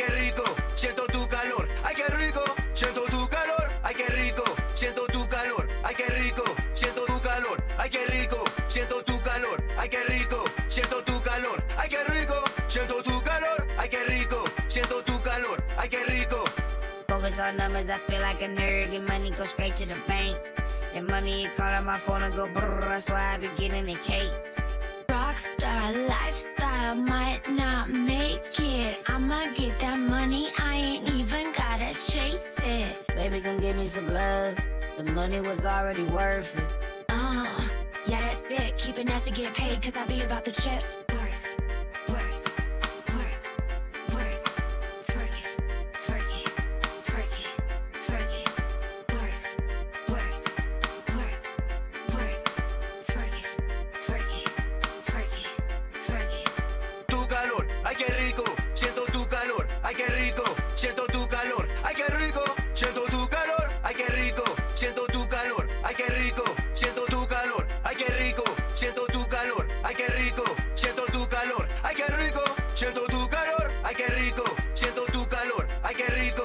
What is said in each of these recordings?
rico, siento tu calor, ay qué rico, siento tu calor, ay qué rico, siento tu calor, ay qué rico, siento tu calor, ay qué rico, siento tu calor, ay qué rico, siento tu calor, ay qué rico, siento tu calor, ay qué rico, siento tu calor, ay qué rico. Focus on numbers, I feel like a nerd. Get money, go straight to the bank. That money, you call on my phone and go brrr. That's why I be getting the cake. Rockstar lifestyle might not make it. I'ma get that money, I ain't even gotta chase it. Baby, come give me some love. The money was already worth it. Yeah, that's it. Keep it nice to get paid, cause I be about the chips. Work, work, work, work. Twerk it, twerk it, twerk it, twerk it. Work, work, work, work. Twerk it, twerk it, twerk it, twerk it. Tu calor, ay qué rico, siento tu calor, ay qué rico, siento tu calor, ay qué rico, siento tu calor, ay qué rico, siento tu calor, ay qué rico, siento tu calor, ay qué rico, siento tu calor, ay qué rico, siento tu calor, ay qué rico, siento tu calor, ay qué rico, siento tu calor, ay qué rico.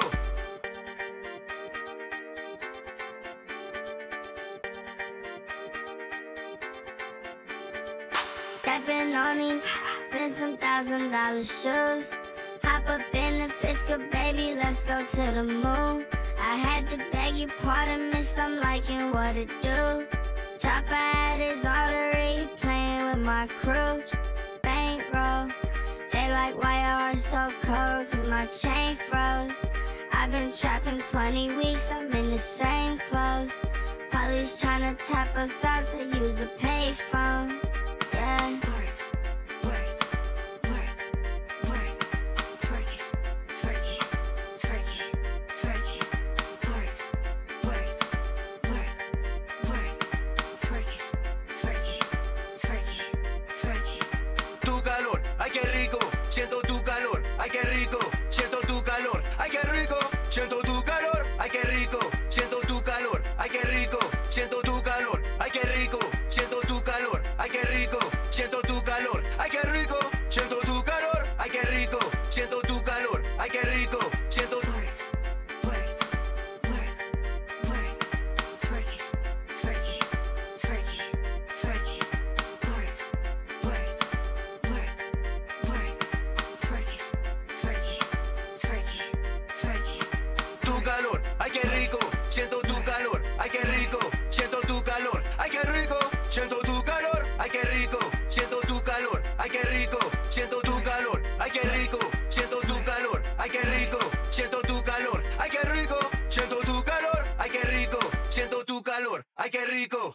Stepping on him, in some $1,000 shoes. Hop up in the Fisker, baby, let's go to the moon. I had to beg your pardon, miss, I'm liking what it do. Chopper at his artery, playing with my crew. Bankroll, they like why y'all so cold, cause my chain froze. I've been trapping 20 weeks, I'm in the same clothes. Police tryna tap us out, so use a payphone. Yeah. Work, work, work, work. Twerk it, twerk it, twerk it, twerk it. Work, work, work, work. Twerk it, twerk it, twerk it, twerk it. Tu calor, ay qué rico, siento tu calor, ay qué rico, siento tu calor, ay qué rico, siento tu calor, ay qué rico, siento tu calor, ay qué rico, siento tu calor, ay qué rico, siento tu calor, ay qué rico, siento tu calor, ay qué rico, siento tu calor, ay qué rico, siento tu calor, ay qué rico, siento Work, work, work, work. Twerk it, twerk it, twerk it, twerk it. Work, work, work, work. Twerk it, twerk it, twerk it, twerk it. tu calor, ay qué rico, siento tu calor, ay qué rico, siento tu calor, ay qué rico, siento tu calor, ay qué rico, siento tu calor, ay qué rico, siento tu calor, ay qué rico, siento tu calor, ay qué rico, siento tu calor, ay qué rico, siento tu calor, ay qué rico, siento tu calor, ay qué rico.